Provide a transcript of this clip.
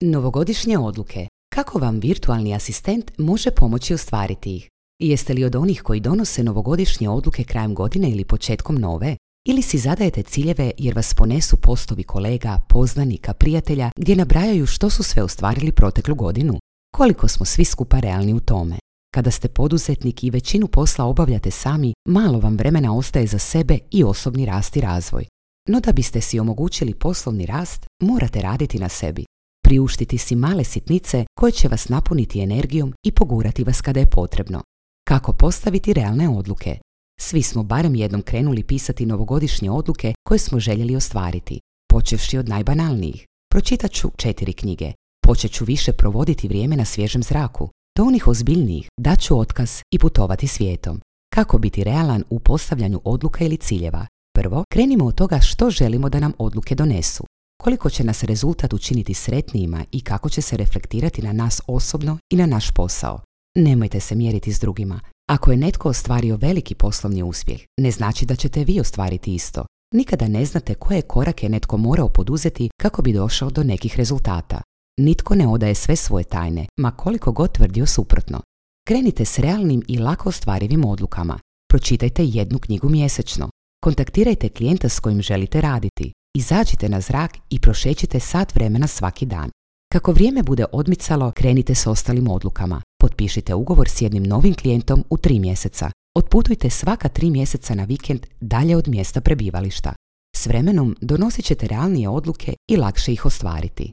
Novogodišnje odluke. Kako vam virtualni asistent može pomoći ostvariti ih? Jeste li od onih koji donose novogodišnje odluke krajem godine ili početkom nove? Ili si zadajete ciljeve jer vas ponesu postovi kolega, poznanika, prijatelja gdje nabrajaju što su sve ostvarili proteklu godinu? Koliko smo svi skupa realni u tome? Kada ste poduzetnik i većinu posla obavljate sami, malo vam vremena ostaje za sebe i osobni rast i razvoj. No da biste si omogućili poslovni rast, morate raditi na sebi. Priuštiti si male sitnice koje će vas napuniti energijom i pogurati vas kada je potrebno. Kako postaviti realne odluke? Svi smo barem jednom krenuli pisati novogodišnje odluke koje smo željeli ostvariti, počevši od najbanalnijih. Pročitat ću 4 knjige, počet ću više provoditi vrijeme na svježem zraku, do onih ozbiljnijih, dat ću otkaz i putovati svijetom. Kako biti realan u postavljanju odluka ili ciljeva? Prvo, krenimo od toga što želimo da nam odluke donesu. Koliko će nas rezultat učiniti sretnijima i kako će se reflektirati na nas osobno i na naš posao. Nemojte se mjeriti s drugima. Ako je netko ostvario veliki poslovni uspjeh, ne znači da ćete vi ostvariti isto. Nikada ne znate koje korake netko morao poduzeti kako bi došao do nekih rezultata. Nitko ne odaje sve svoje tajne, ma koliko god tvrdio suprotno. Krenite s realnim i lako ostvarivim odlukama. Pročitajte 1 knjigu mjesečno. Kontaktirajte klijenta s kojim želite raditi. Izađite na zrak i prošećite sat vremena svaki dan. Kako vrijeme bude odmicalo, krenite s ostalim odlukama. Potpišite ugovor s jednim novim klijentom u 3 mjeseca. Otputujte svaka 3 mjeseca na vikend dalje od mjesta prebivališta. S vremenom donosit ćete realnije odluke i lakše ih ostvariti.